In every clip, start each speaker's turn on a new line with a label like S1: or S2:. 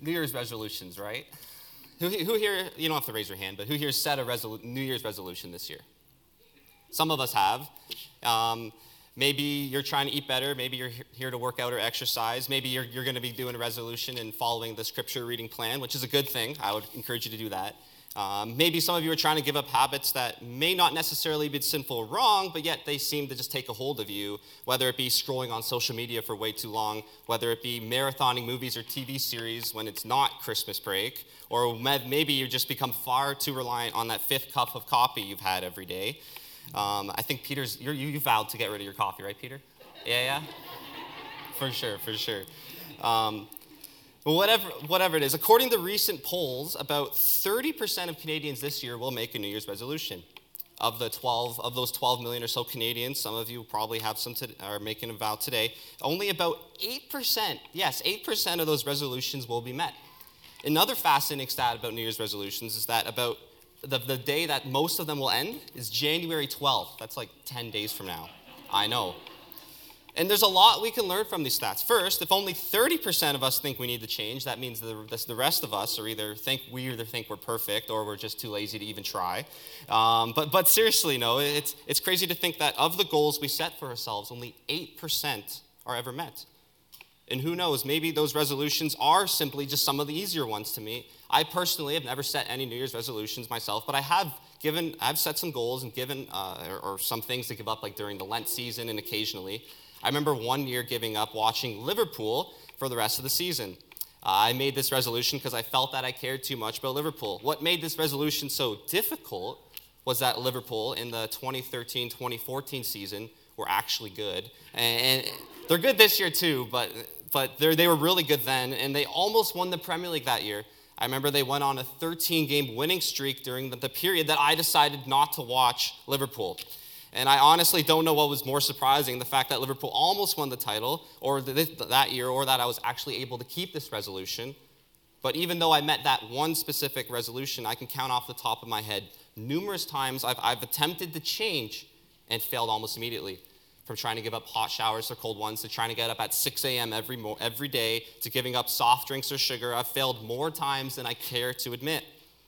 S1: New Year's resolutions, right? Who here, you don't have to raise your hand, but who here set a New Year's resolution this year? Some of us have. Maybe you're trying to eat better. Maybe you're here to work out or exercise. Maybe you're going to be doing a resolution and following the scripture reading plan, which is a good thing. I would encourage you to do that. Maybe some of you are trying to give up habits that may not necessarily be sinful or wrong, but yet they seem to just take a hold of you, whether it be scrolling on social media for way too long, whether it be marathoning movies or TV series when it's not Christmas break, or maybe you just become far too reliant on that 5th cup of coffee you've had every day. I think Peter's, you vowed to get rid of your coffee, right, Peter? Yeah? For sure. But whatever it is, according to recent polls, about 30% of Canadians this year will make a New Year's resolution. Of those 12 million or so Canadians, some of you probably have are making a vow today. Only about 8%, yes, 8% of those resolutions will be met. Another fascinating stat about New Year's resolutions is that about the day that most of them will end is January 12th. That's like 10 days from now. I know. And there's a lot we can learn from these stats. First, if only 30% of us think we need to change, that means the rest of us are either think we're perfect or we're just too lazy to even try. But seriously, no, it's crazy to think that of the goals we set for ourselves, only 8% are ever met. And who knows, maybe those resolutions are simply just some of the easier ones to meet. I personally have never set any New Year's resolutions myself, but I've set some goals and given or some things to give up, like during the Lent season and occasionally. I remember one year giving up watching Liverpool for the rest of the season. I made this resolution because I felt that I cared too much about Liverpool. What made this resolution so difficult was that Liverpool in the 2013-2014 season were actually good. And they're good this year too, but they were really good then, and they almost won the Premier League that year. I remember they went on a 13-game winning streak during the period that I decided not to watch Liverpool. And I honestly don't know what was more surprising, the fact that Liverpool almost won the title or that year, or that I was actually able to keep this resolution. But even though I met that one specific resolution, I can count off the top of my head numerous times I've attempted to change and failed almost immediately. From trying to give up hot showers or cold ones to trying to get up at 6 a.m. every day to giving up soft drinks or sugar, I've failed more times than I care to admit.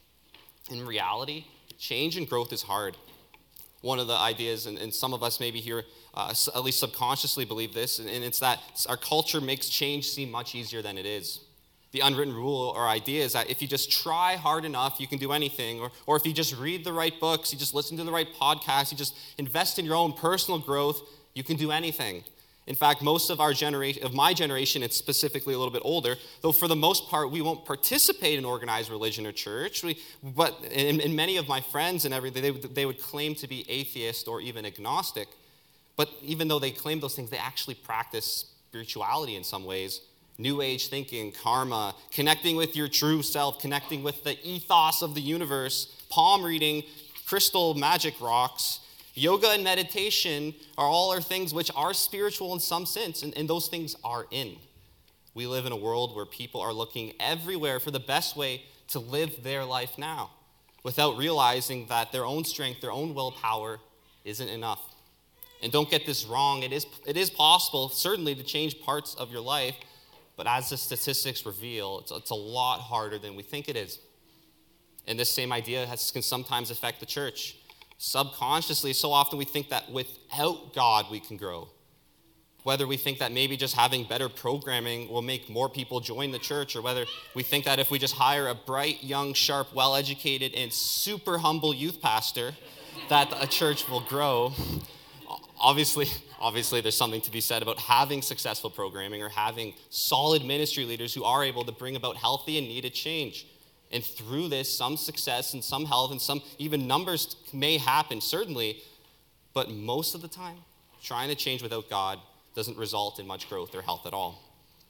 S1: In reality, change and growth is hard. One of the ideas, and some of us maybe here at least subconsciously believe this, and it's that our culture makes change seem much easier than it is. The unwritten rule or idea is that if you just try hard enough, you can do anything. Or if you just read the right books, you just listen to the right podcasts, you just invest in your own personal growth, you can do anything. In fact, most of my generation, it's specifically a little bit older, though for the most part, we won't participate in organized religion or church. But in many of my friends and everything, they would claim to be atheist or even agnostic. But even though they claim those things, they actually practice spirituality in some ways. New age thinking, karma, connecting with your true self, connecting with the ethos of the universe, palm reading, crystal magic rocks. Yoga and meditation are things which are spiritual in some sense, and those things are in. We live in a world where people are looking everywhere for the best way to live their life now, without realizing that their own strength, their own willpower isn't enough. And don't get this wrong, it is possible, certainly, to change parts of your life, but as the statistics reveal, it's a lot harder than we think it is. And this same idea can sometimes affect the church. Subconsciously, so often we think that without God we can grow. Whether we think that maybe just having better programming will make more people join the church, or whether we think that if we just hire a bright, young, sharp, well-educated, and super humble youth pastor, that a church will grow. Obviously, there's something to be said about having successful programming or having solid ministry leaders who are able to bring about healthy and needed change. And through this, some success and some health and some even numbers may happen, certainly. But most of the time, trying to change without God doesn't result in much growth or health at all.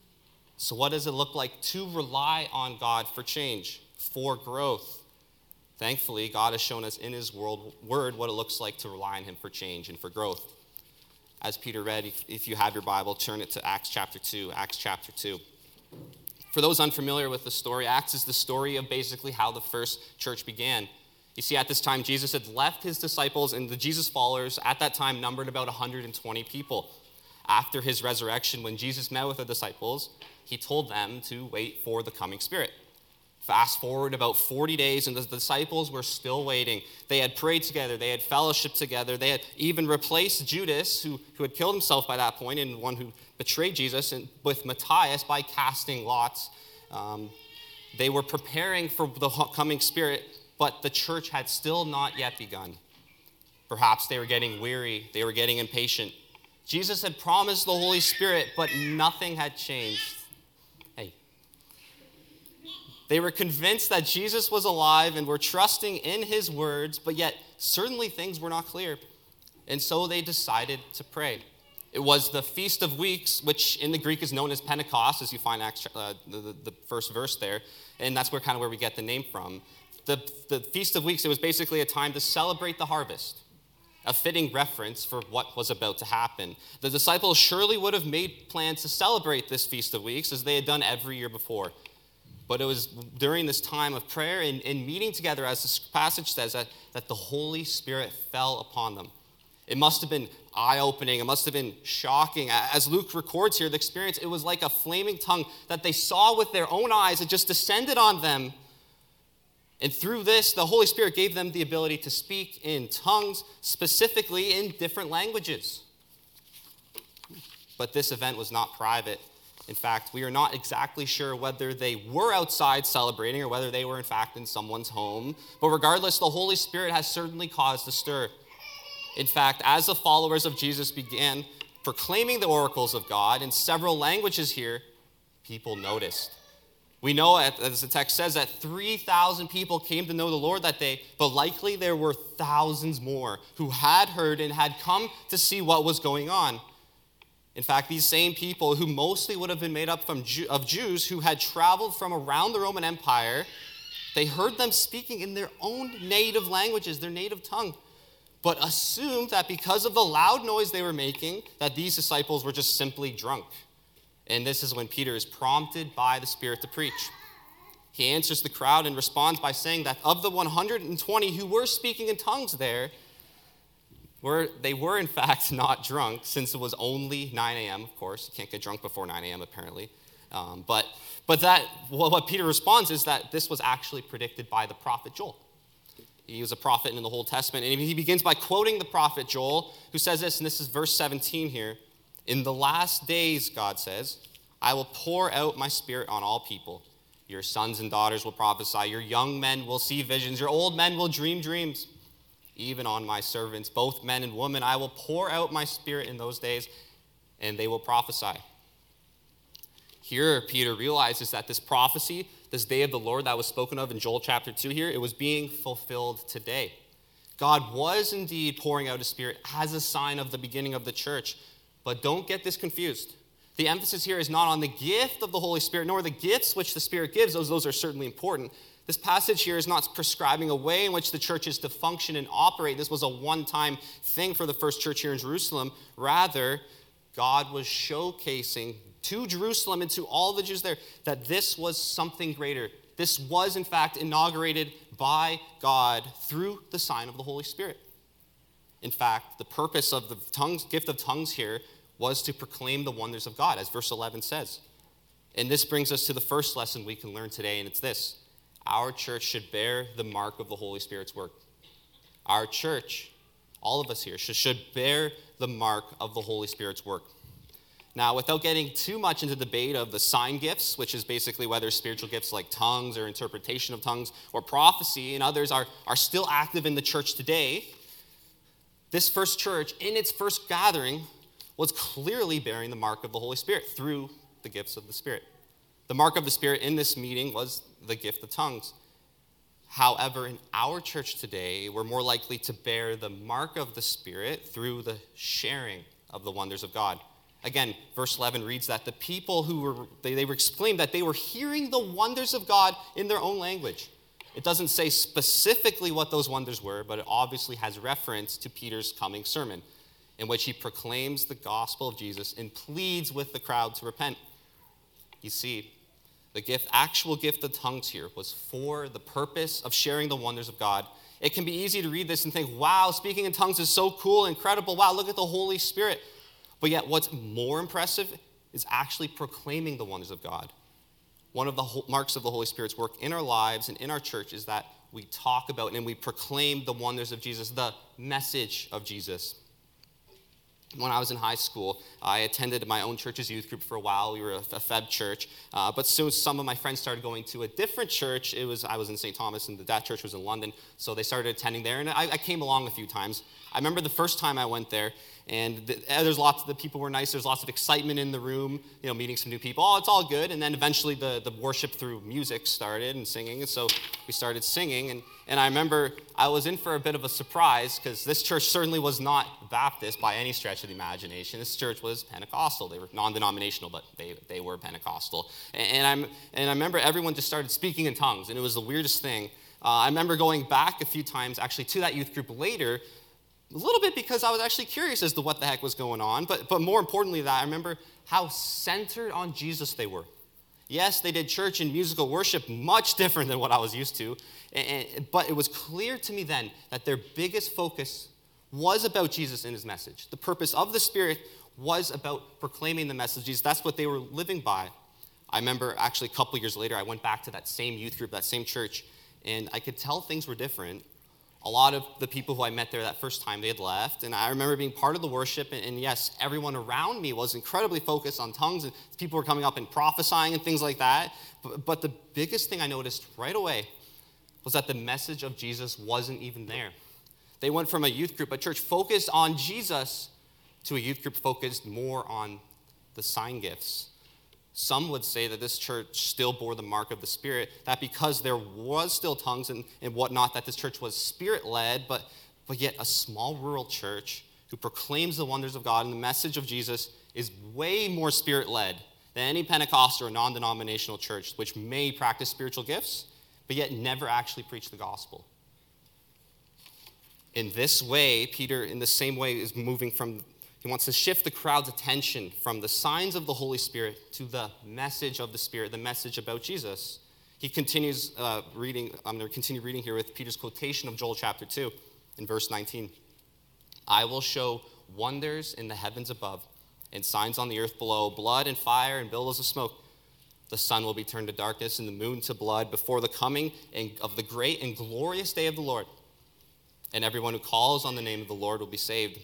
S1: So what does it look like to rely on God for change, for growth? Thankfully, God has shown us in his word what it looks like to rely on him for change and for growth. As Peter read, if you have your Bible, turn it to Acts chapter 2. For those unfamiliar with the story, Acts is the story of basically how the first church began. You see, at this time, Jesus had left his disciples, and the Jesus followers at that time numbered about 120 people. after his resurrection, when Jesus met with the disciples, he told them to wait for the coming Spirit. Fast forward about 40 days, and the disciples were still waiting. They had prayed together. They had fellowship together. They had even replaced Judas, who had killed himself by that point, and one who betrayed Jesus, and with Matthias by casting lots. They were preparing for the coming Spirit, but the church had still not yet begun. Perhaps they were getting weary. They were getting impatient. Jesus had promised the Holy Spirit, but nothing had changed. They were convinced that Jesus was alive and were trusting in his words, but yet certainly things were not clear. And so they decided to pray. It was the Feast of Weeks, which in the Greek is known as Pentecost, as you find the first verse there. And that's where we get the name from. The Feast of Weeks, it was basically a time to celebrate the harvest, a fitting reference for what was about to happen. The disciples surely would have made plans to celebrate this Feast of Weeks as they had done every year before. But it was during this time of prayer and meeting together, as this passage says, that the Holy Spirit fell upon them. It must have been eye-opening. It must have been shocking. As Luke records here, the experience, it was like a flaming tongue that they saw with their own eyes. It just descended on them. And through this, the Holy Spirit gave them the ability to speak in tongues, specifically in different languages. But this event was not private. In fact, we are not exactly sure whether they were outside celebrating or whether they were, in fact, in someone's home. But regardless, the Holy Spirit has certainly caused a stir. In fact, as the followers of Jesus began proclaiming the oracles of God in several languages here, people noticed. We know, as the text says, that 3,000 people came to know the Lord that day, but likely there were thousands more who had heard and had come to see what was going on. In fact, these same people, who mostly would have been made up of Jews who had traveled from around the Roman Empire, they heard them speaking in their own native languages, their native tongue, but assumed that because of the loud noise they were making, that these disciples were just simply drunk. And this is when Peter is prompted by the Spirit to preach. He answers the crowd and responds by saying that of the 120 who were speaking in tongues there, they were in fact not drunk, since it was only 9 a.m., of course. You can't get drunk before 9 a.m., apparently. What Peter responds is that this was actually predicted by the prophet Joel. He was a prophet in the Old Testament, and he begins by quoting the prophet Joel, who says this, and this is verse 17 here. In the last days, God says, I will pour out my Spirit on all people. Your sons and daughters will prophesy. Your young men will see visions. Your old men will dream dreams. Even on my servants, both men and women, I will pour out my Spirit in those days, and they will prophesy. Here, Peter realizes that this prophecy, this day of the Lord that was spoken of in Joel chapter 2 here, it was being fulfilled today. God was indeed pouring out his Spirit as a sign of the beginning of the church. But don't get this confused. The emphasis here is not on the gift of the Holy Spirit, nor the gifts which the Spirit gives. Those are certainly important. This passage here is not prescribing a way in which the church is to function and operate. This was a one-time thing for the first church here in Jerusalem. Rather, God was showcasing to Jerusalem and to all the Jews there that this was something greater. This was, in fact, inaugurated by God through the sign of the Holy Spirit. In fact, the purpose of the gift of tongues here was to proclaim the wonders of God, as verse 11 says. And this brings us to the first lesson we can learn today, and it's this. Our church should bear the mark of the Holy Spirit's work. Our church, all of us here, should bear the mark of the Holy Spirit's work. Now, without getting too much into the debate of the sign gifts, which is basically whether spiritual gifts like tongues or interpretation of tongues or prophecy and others are still active in the church today, this first church, in its first gathering, was clearly bearing the mark of the Holy Spirit through the gifts of the Spirit. The mark of the Spirit in this meeting was the gift of tongues. However, in our church today, we're more likely to bear the mark of the Spirit through the sharing of the wonders of God. Again, verse 11 reads that the people they were exclaimed that they were hearing the wonders of God in their own language. It doesn't say specifically what those wonders were, but it obviously has reference to Peter's coming sermon, in which he proclaims the gospel of Jesus and pleads with the crowd to repent. You see, the actual gift of tongues here was for the purpose of sharing the wonders of God. It can be easy to read this and think, wow, speaking in tongues is so cool, incredible. Wow, look at the Holy Spirit. But yet what's more impressive is actually proclaiming the wonders of God. One of the marks of the Holy Spirit's work in our lives and in our church is that we talk about and we proclaim the wonders of Jesus, the message of Jesus. When I was in high school, I attended my own church's youth group for a while. We were a Feb church. But soon some of my friends started going to a different church. I was in St. Thomas, and that church was in London. So they started attending there, and I came along a few times. I remember the first time I went there, and the people were nice. There's lots of excitement in the room, meeting some new people. Oh, it's all good. And then eventually the worship through music started and singing. And so we started singing. And I remember I was in for a bit of a surprise because this church certainly was not Baptist by any stretch of the imagination. This church was Pentecostal. They were non-denominational, but they were Pentecostal. And I remember everyone just started speaking in tongues, and it was the weirdest thing. I remember going back a few times actually to that youth group later, a little bit because I was actually curious as to what the heck was going on, but more importantly that I remember how centered on Jesus they were. Yes, they did church and musical worship much different than what I was used to, but it was clear to me then that their biggest focus was about Jesus and his message. The purpose of the Spirit was about proclaiming the message of Jesus. That's what they were living by. I remember actually a couple years later, I went back to that same youth group, that same church, and I could tell things were different. A lot of the people who I met there that first time, they had left. And I remember being part of the worship. And yes, everyone around me was incredibly focused on tongues. And people were coming up and prophesying and things like that. But the biggest thing I noticed right away was that the message of Jesus wasn't even there. They went from a youth group, a church focused on Jesus, to a youth group focused more on the sign gifts. Some would say that this church still bore the mark of the Spirit, that because there was still tongues and whatnot, that this church was Spirit-led, but yet a small rural church who proclaims the wonders of God and the message of Jesus is way more Spirit-led than any Pentecostal or non-denominational church, which may practice spiritual gifts, but yet never actually preach the gospel. In this way, Peter, in the same way, is moving from... He wants to shift the crowd's attention from the signs of the Holy Spirit to the message of the Spirit, the message about Jesus. He continues reading. I'm going to continue reading here with Peter's quotation of Joel chapter 2 in verse 19. I will show wonders in the heavens above and signs on the earth below, blood and fire and billows of smoke. The sun will be turned to darkness and the moon to blood before the coming of the great and glorious day of the Lord. And everyone who calls on the name of the Lord will be saved.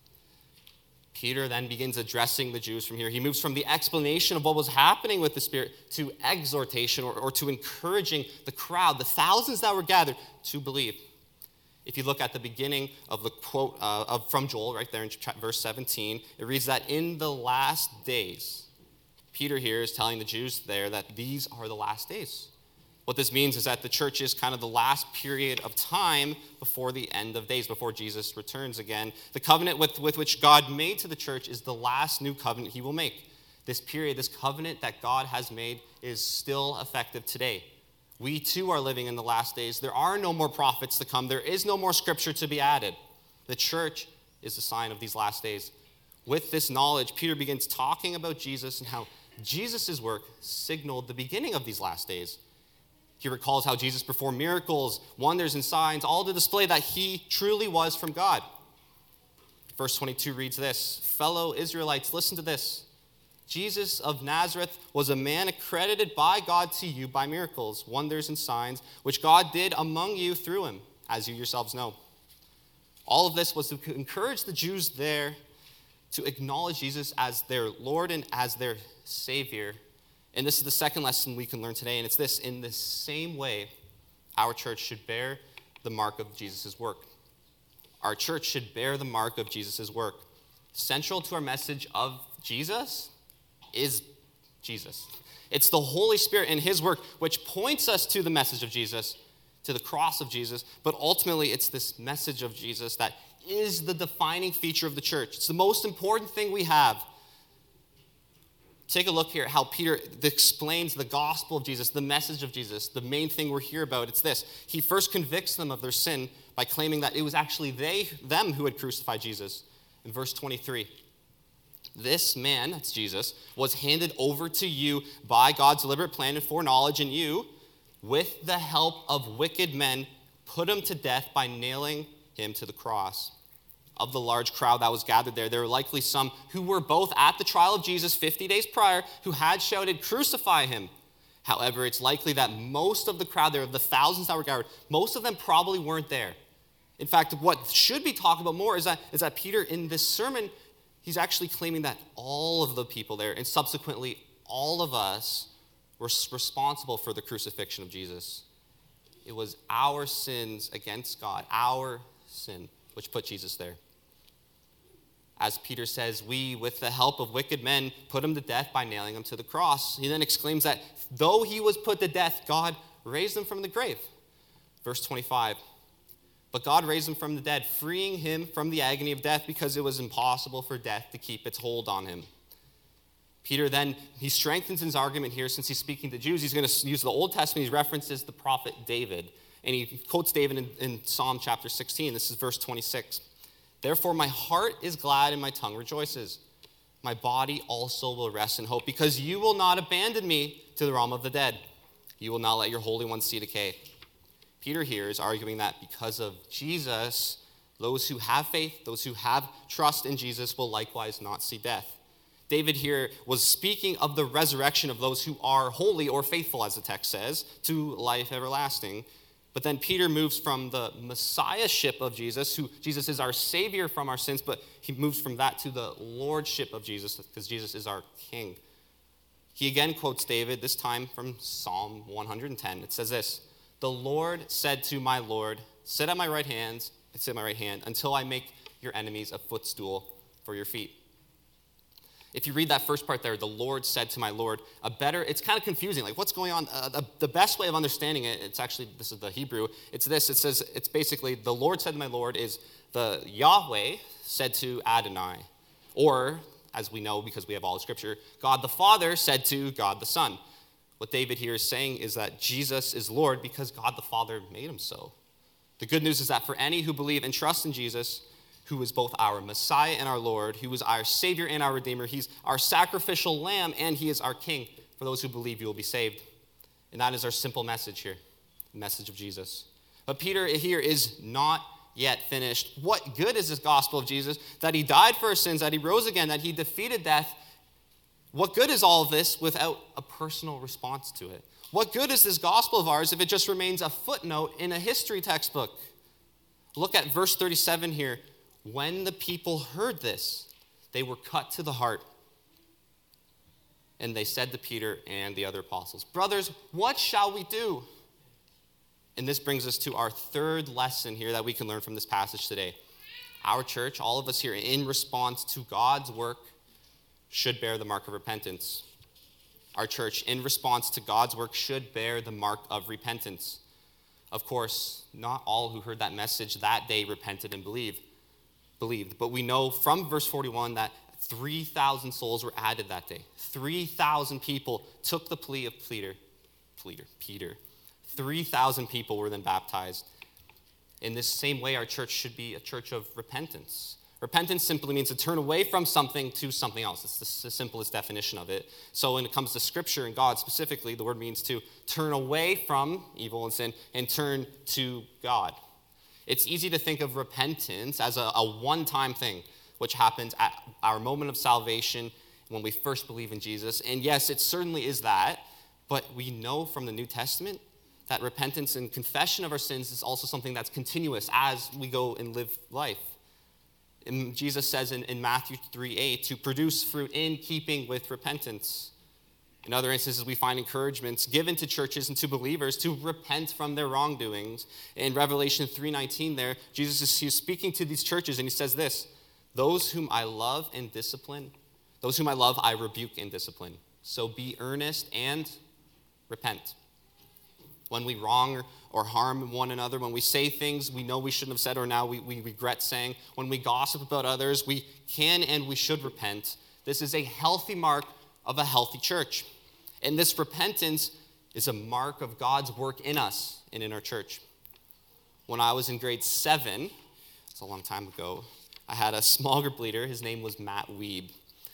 S1: Peter then begins addressing the Jews from here. He moves from the explanation of what was happening with the Spirit to exhortation or to encouraging the crowd, the thousands that were gathered, to believe. If you look at the beginning of the quote from Joel, right there in verse 17, it reads that in the last days, Peter here is telling the Jews there that these are the last days. What this means is that the church is kind of the last period of time before the end of days, before Jesus returns again. The covenant with which God made to the church is the last new covenant he will make. This period, this covenant that God has made is still effective today. We too are living in the last days. There are no more prophets to come. There is no more scripture to be added. The church is a sign of these last days. With this knowledge, Peter begins talking about Jesus and how Jesus' work signaled the beginning of these last days. He recalls how Jesus performed miracles, wonders, and signs, all to display that he truly was from God. Verse 22 reads this, fellow Israelites, listen to this. Jesus of Nazareth was a man accredited by God to you by miracles, wonders, and signs, which God did among you through him, as you yourselves know. All of this was to encourage the Jews there to acknowledge Jesus as their Lord and as their Savior. And this is the second lesson we can learn today, and it's this. In the same way, our church should bear the mark of Jesus' work. Our church should bear the mark of Jesus' work. Central to our message of Jesus is Jesus. It's the Holy Spirit and his work which points us to the message of Jesus, to the cross of Jesus, but ultimately it's this message of Jesus that is the defining feature of the church. It's the most important thing we have. Take a look here at how Peter explains the gospel of Jesus, the message of Jesus, the main thing we're here about. It's this. He first convicts them of their sin by claiming that it was actually them who had crucified Jesus. In verse 23, this man, that's Jesus, was handed over to you by God's deliberate plan and foreknowledge, and you, with the help of wicked men, put him to death by nailing him to the cross. of the large crowd that was gathered there. There were likely some who were both at the trial of Jesus 50 days prior who had shouted, "Crucify him." However, it's likely that most of the crowd there, of the thousands that were gathered, most of them probably weren't there. In fact, what should be talked about more is that Peter, in this sermon, he's actually claiming that all of the people there, and subsequently all of us, were responsible for the crucifixion of Jesus. It was our sins against God, our sin, which put Jesus there. As Peter says, we, with the help of wicked men, put him to death by nailing him to the cross. He then exclaims that though he was put to death, God raised him from the grave. Verse 25, but God raised him from the dead, freeing him from the agony of death because it was impossible for death to keep its hold on him. Peter then, he strengthens his argument here since he's speaking to Jews. He's going to use the Old Testament. He references the prophet David. And he quotes David in Psalm chapter 16. This is verse 26. Therefore, my heart is glad and my tongue rejoices. My body also will rest in hope, because you will not abandon me to the realm of the dead. You will not let your Holy One see decay. Peter here is arguing that because of Jesus, those who have faith, those who have trust in Jesus will likewise not see death. David here was speaking of the resurrection of those who are holy or faithful, as the text says, to life everlasting. But then Peter moves from the messiahship of Jesus, who Jesus is our savior from our sins, but he moves from that to the lordship of Jesus, because Jesus is our king. He again quotes David, this time from Psalm 110. It says this, the Lord said to my Lord, sit at my right hand, until I make your enemies a footstool for your feet. If you read that first part there, the Lord said to my Lord, it's kind of confusing. Like, what's going on? The best way of understanding it, this is the Hebrew, it's this. It says, it's basically, the Lord said to my Lord is the Yahweh said to Adonai. Or, as we know because we have all the scripture, God the Father said to God the Son. What David here is saying is that Jesus is Lord because God the Father made him so. The good news is that for any who believe and trust in Jesus, who is both our Messiah and our Lord, who is our Savior and our Redeemer. He's our sacrificial lamb, and he is our King. For those who believe, you will be saved. And that is our simple message here, the message of Jesus. But Peter here is not yet finished. What good is this gospel of Jesus? That he died for our sins, that he rose again, that he defeated death. What good is all of this without a personal response to it? What good is this gospel of ours if it just remains a footnote in a history textbook? Look at verse 37 here. When the people heard this, they were cut to the heart. And they said to Peter and the other apostles, brothers, what shall we do? And this brings us to our third lesson here that we can learn from this passage today. Our church, all of us here, in response to God's work, should bear the mark of repentance. Our church, in response to God's work, should bear the mark of repentance. Of course, not all who heard that message that day repented and believed. But we know from verse 41 that 3,000 souls were added that day. 3,000 people took the plea of Peter. 3,000 people were then baptized. In this same way, our church should be a church of repentance. Repentance simply means to turn away from something to something else. It's the simplest definition of it. So when it comes to Scripture and God specifically, the word means to turn away from evil and sin and turn to God. It's easy to think of repentance as a one-time thing, which happens at our moment of salvation when we first believe in Jesus. And yes, it certainly is that, but we know from the New Testament that repentance and confession of our sins is also something that's continuous as we go and live life. And Jesus says in Matthew 3:8 to produce fruit in keeping with repentance. In other instances, we find encouragements given to churches and to believers to repent from their wrongdoings. In Revelation 3:19 there, Jesus is speaking to these churches, and he says this, those whom I love and discipline, those whom I love, I rebuke and discipline. So be earnest and repent. When we wrong or harm one another, when we say things we know we shouldn't have said or now we regret saying, when we gossip about others, we can and we should repent. This is a healthy mark of a healthy church. And this repentance is a mark of God's work in us and in our church. When I was in grade 7, it's a long time ago, I had a small group leader. His name was Matt Weeb.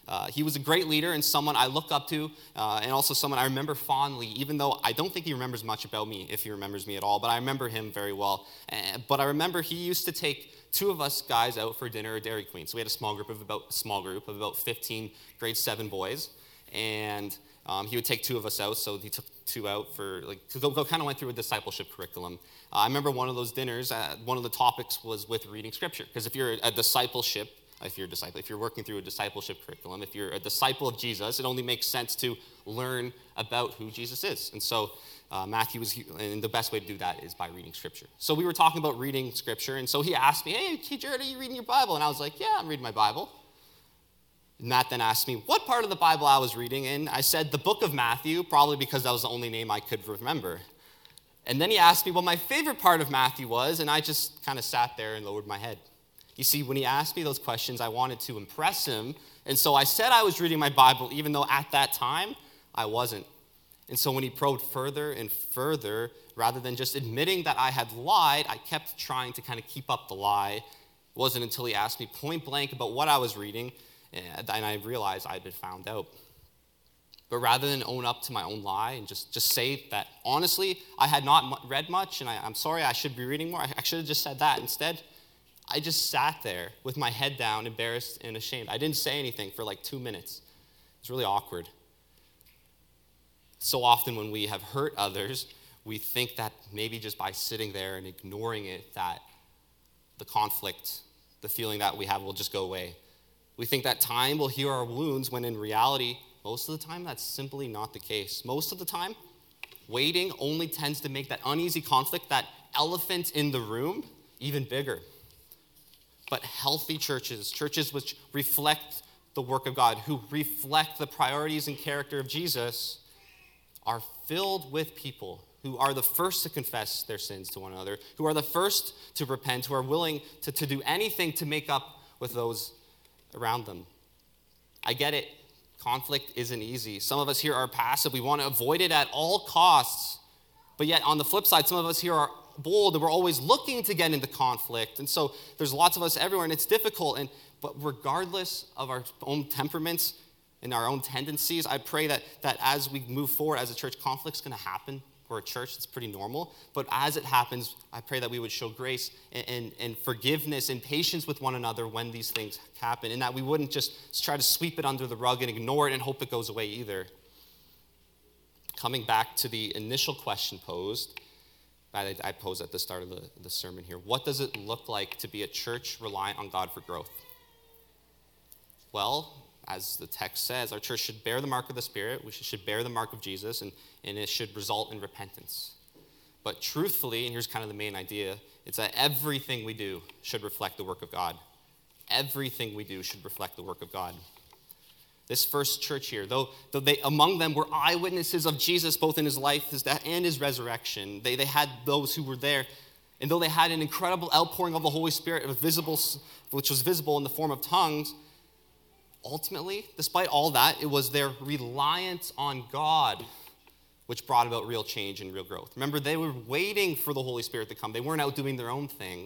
S1: He was a great leader and someone I look up to, and also someone I remember fondly, even though I don't think he remembers much about me, if he remembers me at all, but I remember him very well. But I remember he used to take two of us guys out for dinner at Dairy Queen. So we had a small group of about 15 grade 7 boys, and he would take two of us out. So he took two out for kind of went through a discipleship curriculum. I remember one of those dinners. One of the topics was with reading scripture, because if you're working through a discipleship curriculum, if you're a disciple of Jesus, it only makes sense to learn about who Jesus is. And so Matthew and the best way to do that is by reading scripture. So we were talking about reading scripture, and so he asked me, hey, Jared, are you reading your Bible? And I was like, yeah, I'm reading my Bible. And Matt then asked me what part of the Bible I was reading, and I said the book of Matthew, probably because that was the only name I could remember. And then he asked me what my favorite part of Matthew was, and I just kind of sat there and lowered my head. You see, when he asked me those questions, I wanted to impress him, and so I said I was reading my Bible, even though at that time, I wasn't. And so when he probed further and further, rather than just admitting that I had lied, I kept trying to kind of keep up the lie. It wasn't until he asked me point blank about what I was reading, and I realized I had been found out. But rather than own up to my own lie and just say that, honestly, I had not read much, and I'm sorry, I should be reading more, I should have just said that. Instead, I just sat there with my head down, embarrassed and ashamed. I didn't say anything for like 2 minutes. It was really awkward. So often when we have hurt others, we think that maybe just by sitting there and ignoring it, that the conflict, the feeling that we have will just go away. We think that time will heal our wounds, when in reality, most of the time, that's simply not the case. Most of the time, waiting only tends to make that uneasy conflict, that elephant in the room, even bigger. But healthy churches which reflect the work of God, who reflect the priorities and character of Jesus, are filled with people who are the first to confess their sins to one another, who are the first to repent, who are willing to do anything to make up with those around them. I get it. Conflict isn't easy. Some of us here are passive. We want to avoid it at all costs. But yet, on the flip side, some of us here are bold, and we're always looking to get into conflict. And so there's lots of us everywhere, and it's difficult. But regardless of our own temperaments and our own tendencies, I pray that as we move forward as a church, conflict's going to happen. We're a church, it's pretty normal. But as it happens, I pray that we would show grace and forgiveness and patience with one another when these things happen, and that we wouldn't just try to sweep it under the rug and ignore it and hope it goes away either. Coming back to the initial question posed, I posed at the start of the sermon here, what does it look like to be a church reliant on God for growth? Well, as the text says, our church should bear the mark of the Spirit, we should bear the mark of Jesus, and it should result in repentance. But truthfully, and here's kind of the main idea, it's that everything we do should reflect the work of God. Everything we do should reflect the work of God. This first church here, though they among them were eyewitnesses of Jesus, both in his life, his death, and his resurrection, they had those who were there, and though they had an incredible outpouring of the Holy Spirit, which was visible in the form of tongues, ultimately, despite all that, it was their reliance on God which brought about real change and real growth. Remember, they were waiting for the Holy Spirit to come. They weren't out doing their own thing.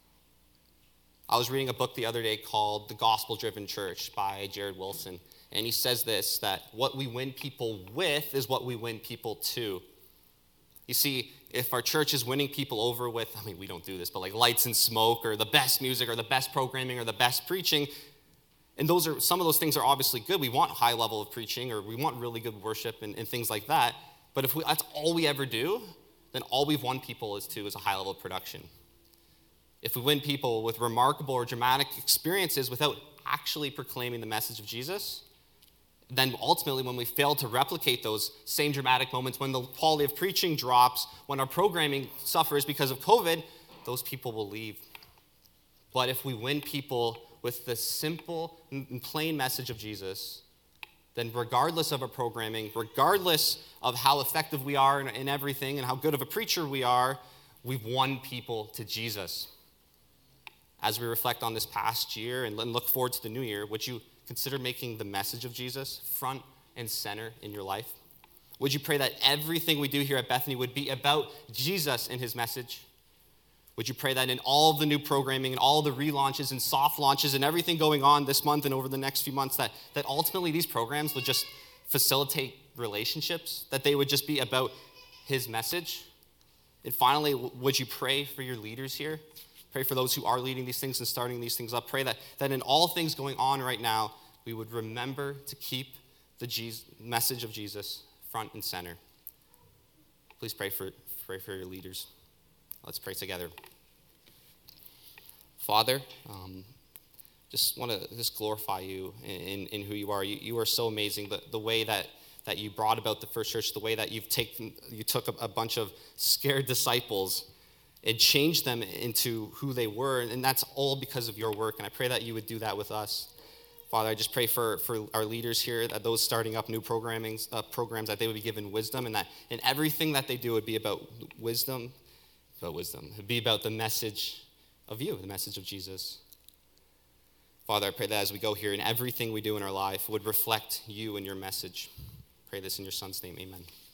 S1: I was reading a book the other day called The Gospel-Driven Church by Jared Wilson, and he says this, that what we win people with is what we win people to. You see, if our church is winning people over with, we don't do this, but like lights and smoke, or the best music, or the best programming, or the best preaching, and some of those things are obviously good. We want high level of preaching, or we want really good worship and things like that. But if that's all we ever do, then all we've won people is a high level of production. If we win people with remarkable or dramatic experiences without actually proclaiming the message of Jesus, then ultimately when we fail to replicate those same dramatic moments, when the quality of preaching drops, when our programming suffers because of COVID, those people will leave. But if we win people with the simple and plain message of Jesus, then regardless of our programming, regardless of how effective we are in everything and how good of a preacher we are, we've won people to Jesus. As we reflect on this past year and look forward to the new year, would you consider making the message of Jesus front and center in your life? Would you pray that everything we do here at Bethany would be about Jesus and his message? Would you pray that in all of the new programming and all the relaunches and soft launches and everything going on this month and over the next few months, that ultimately these programs would just facilitate relationships, that they would just be about his message? And finally, would you pray for your leaders here? Pray for those who are leading these things and starting these things up. Pray that in all things going on right now, we would remember to keep the message of Jesus front and center. Please pray for your leaders. Let's pray together. Father, just want to glorify you in who you are. You are so amazing. The way that you brought about the first church, the way that you took a bunch of scared disciples and changed them into who they were, and that's all because of your work. And I pray that you would do that with us. Father, I just pray for our leaders here, that those starting up new programs, that they would be given wisdom, and that in everything that they do would be about wisdom. It would be about the message of you, the message of Jesus. Father, I pray that as we go here, and everything we do in our life would reflect you and your message. Pray this in your Son's name, amen.